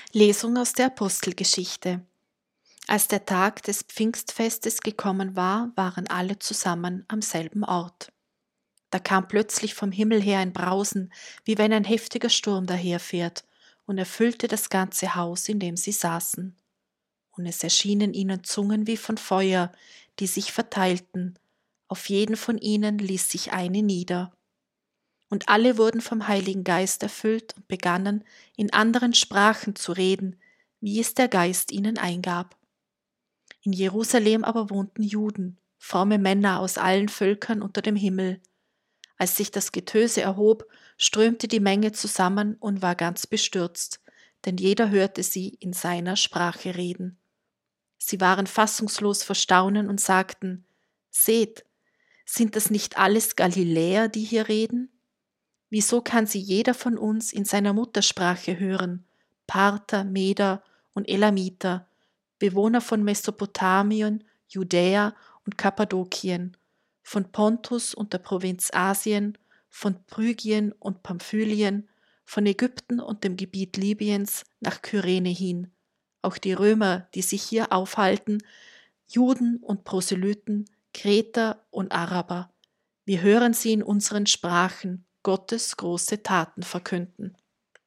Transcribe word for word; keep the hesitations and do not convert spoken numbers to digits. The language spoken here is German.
Lesung aus der Apostelgeschichte. Als der Tag des Pfingstfestes gekommen war, waren alle zusammen am selben Ort. Da kam plötzlich vom Himmel her ein Brausen, wie wenn ein heftiger Sturm daherfährt, und erfüllte das ganze Haus, in dem sie saßen. Und es erschienen ihnen Zungen wie von Feuer, die sich verteilten. Auf jeden von ihnen ließ sich eine nieder. Und alle wurden vom Heiligen Geist erfüllt und begannen, in anderen Sprachen zu reden, wie es der Geist ihnen eingab. In Jerusalem aber wohnten Juden, fromme Männer aus allen Völkern unter dem Himmel. Als sich das Getöse erhob, strömte die Menge zusammen und war ganz bestürzt, denn jeder hörte sie in seiner Sprache reden. Sie waren fassungslos vor Staunen und sagten: Seht, sind das nicht alles Galiläer, die hier reden? Wieso kann sie jeder von uns in seiner Muttersprache hören? Parther, Meder und Elamiter, Bewohner von Mesopotamien, Judäa und Kappadokien, von Pontus und der Provinz Asien, von Phrygien und Pamphylien, von Ägypten und dem Gebiet Libyens nach Kyrene hin. Auch die Römer, die sich hier aufhalten, Juden und Proselyten, Kreter und Araber. Wir hören sie in unseren Sprachen Gottes große Taten verkünden.